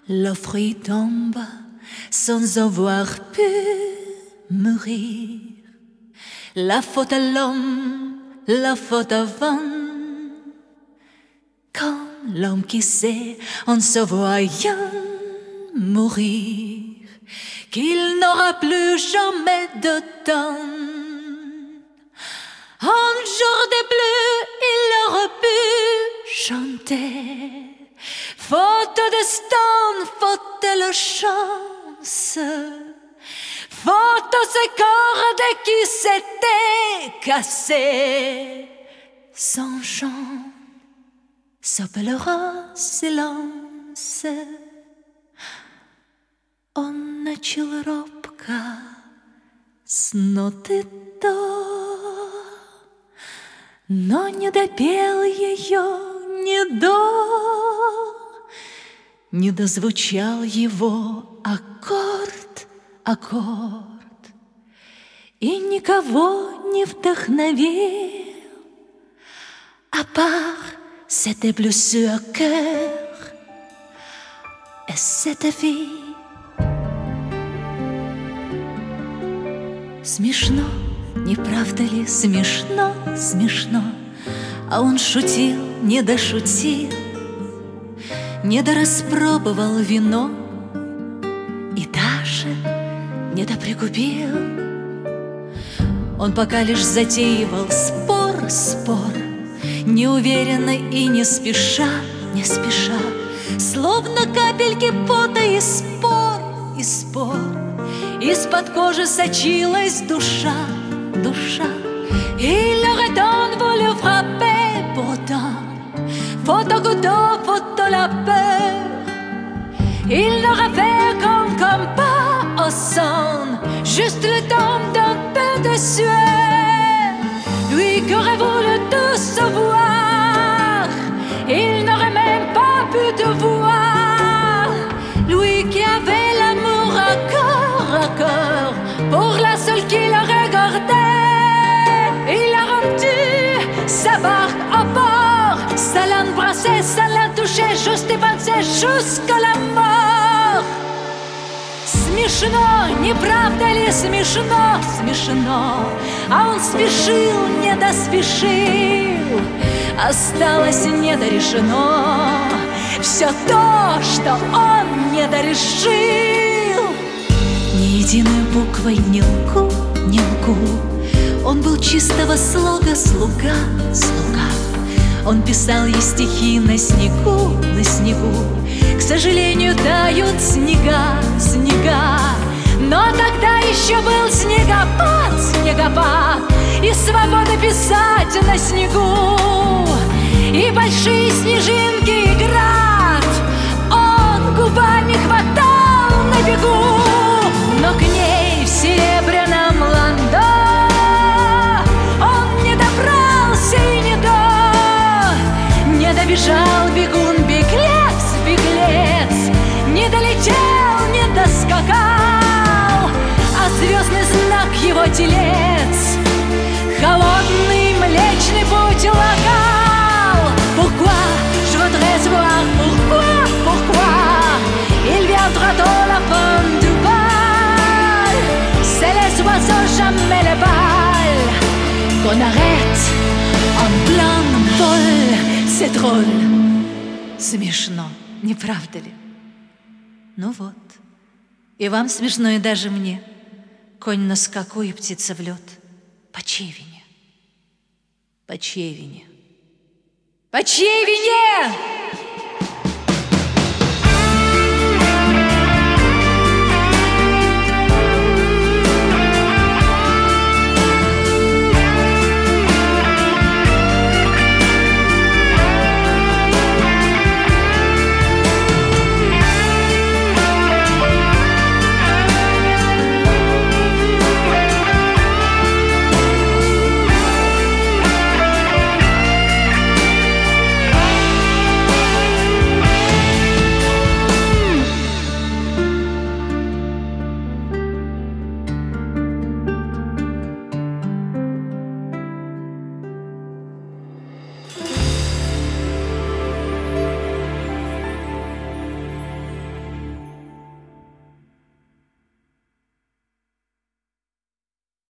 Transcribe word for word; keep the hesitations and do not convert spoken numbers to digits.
Le fruit tombe sans avoir pu mourir. La faute à l'homme, la faute à vent. Quand l'homme qui sait en se voyant mourir qu'il n'aura plus jamais de temps. Un jour de pluie, il aurait pu chanter. Faute de destin, faute de la chance, faute de ces cordes qui s'étaient cassées. Son chant s'appellera silence. Он начал робко с ноты до, но не допел ее ни до, не дозвучал его аккорд, аккорд, и никого не вдохновил, à part cette blessure au cœur et cette vie. Смешно, не правда ли, смешно, смешно. А он шутил, не дошутил, не дораспробовал вино и даже не допригубил. Он пока лишь затеивал спор, спор, неуверенно и не спеша, не спеша, словно капельки пота и спор, и спор. Из-под кожи сочилась душа, душа. Il aurait tant voulu frapper, pourtant, faute au couteau, faute à la peur. Il n'aurait fait qu'un compas au sang, juste le temps d'un peu de sueur. Lui qui aurait voulu tout savoir, il n'aurait même pas pu te voir. Lui qui avait l'amour à corps à corps pour la seule qui le regardait. Il a rendu sa barque à bord, ça l'embrassait, ça l'a touché, juste pensé jusqu'à la mort. Смешно, не правда ли смешно, смешно. А он спешил, не доспешил, осталось недорешено все то, что он недорешил. Ни единой буквой не лгу, не лгу. Он был чистого слога слуга, слуга. Он писал ей стихи на снегу, на снегу. К сожалению, тают снега, снега. Но тогда еще был снегопад, снегопад, и свобода писать на снегу. И большие снежинки, и град он губами хватал на бегу. Но к ней в серебряном ландо он не добрался и не до, не добежал бегун, беглец, беглец, не долетел, не доскакал, а звездный знак его телец холодный млечный путь локал. Pourquoi je voudrais voir, pourquoi, pourquoi il viendra dans la fin du bal. C'est les oiseaux, jamais les balles qu'on arrête en plein vol. C'est drôle, смешно, не правда ли? Ну вот, и вам смешно, и даже мне. Конь на скаку и птица в лед. По чьей вине? По чьей вине? По чьей вине?